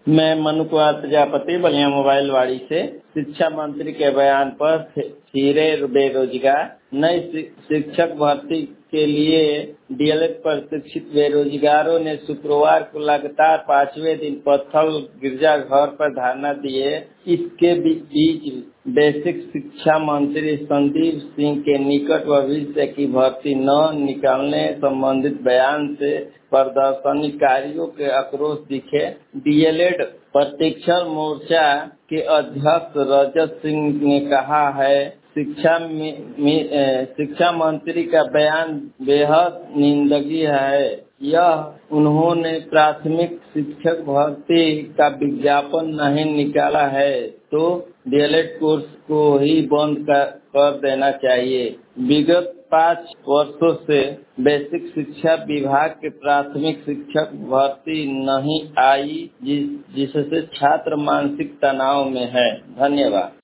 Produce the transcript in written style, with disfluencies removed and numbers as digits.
मैं मनु कुमार प्रजापति बलिया मोबाइल वाड़ी से। शिक्षा मंत्री के बयान पर फिरे बेरोजगार। नई शिक्षक भर्ती के लिए डीएलएड प्रशिक्षित बेरोजगारों ने शुक्रवार को लगातार 5वें दिन पत्थल गिरजाघर पर धरना दिए। इसके बीच बेसिक शिक्षा मंत्री संदीप सिंह के निकट भविष्य की भर्ती न निकालने संबंधित बयान से प्रदर्शनकारियों के आक्रोश दिखे। डीएलएड प्रशिक्षण मोर्चा के अध्यक्ष रजत सिंह ने कहा है, शिक्षा मंत्री का बयान बेहद निंदनीय है। यह उन्होंने प्राथमिक शिक्षक भर्ती का विज्ञापन नहीं निकाला है तो डीएलएड कोर्स को ही बंद कर देना चाहिए। विगत 5 वर्षों से बेसिक शिक्षा विभाग के प्राथमिक शिक्षक भर्ती नहीं आई, जिससे छात्र मानसिक तनाव में है। धन्यवाद।